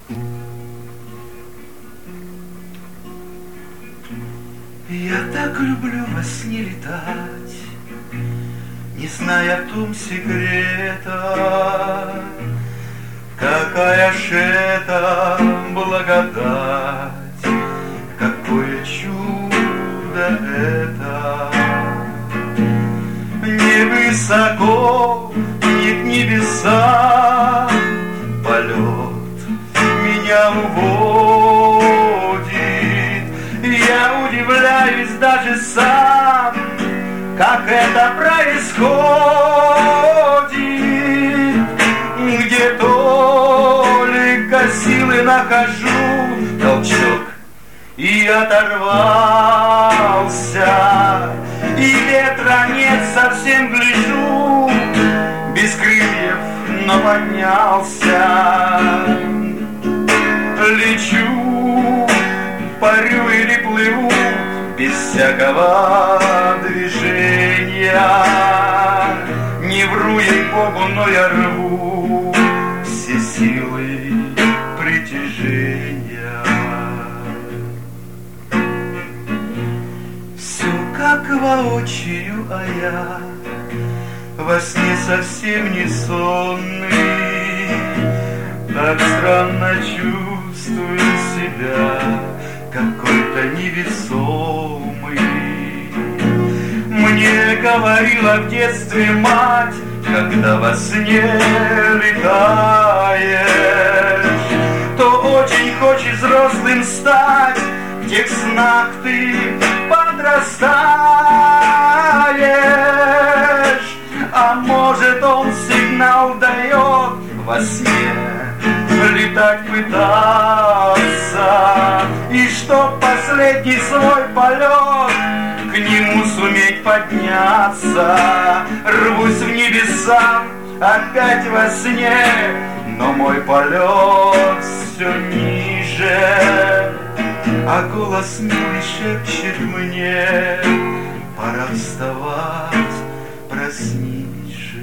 Я так люблю во сне летать, не зная в том секрета. Какая ж это благодать, какое чудо это! Не высоко, не к небесам полет меня уводит. Я удивляюсь даже сам, как это происходит. Где только силы нахожу, толчок и оторвался. И ветра нет, совсем гляжу, без крыльев, но поднялся. Лечу, парю или плыву, без всякого движения. Не вру ей-богу, но я рву все силы притяжения. Все как воочию, а я во сне совсем не сонный. Так странно чувствую себя, какой-то невесомый. Мне говорила в детстве мать, когда во сне летаешь, то очень хочешь взрослым стать. В тех снах ты подрастаешь, а может он сигнал дает во сне летать пытаться, и чтоб последний свой полет к нему суметь подняться. Рвусь в небеса опять во сне, но мой полет все ниже, а голос милый шепчет мне: пора вставать, проснись же.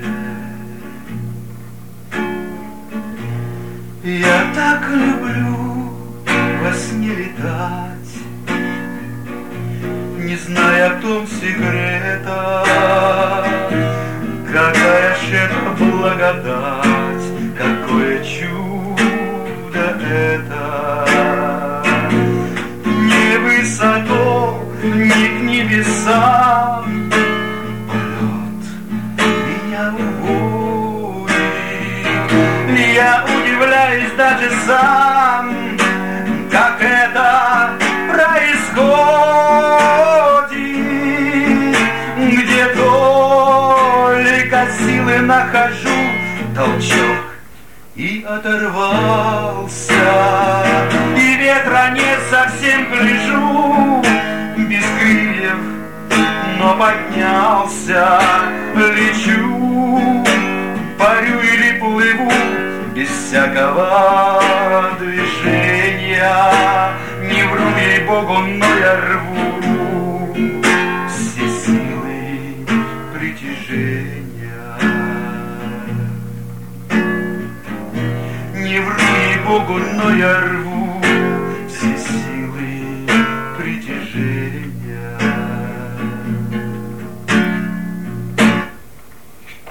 Я так люблю во сне летать, не зная в том секрета. Какая ж это благодать, какое чудо это! Не высоко, не к небесам полет меня уводит. Я удивляюсь даже сам, как это происходит. Где только силы нахожу, толчок и оторвался. И ветра нет, совсем гляжу, без крыльев, но поднялся. Лечу, парю или плыву, без всякого движения. Не вру ей-богу, но я рву все силы притяжения. Не вру ей-богу, но я рву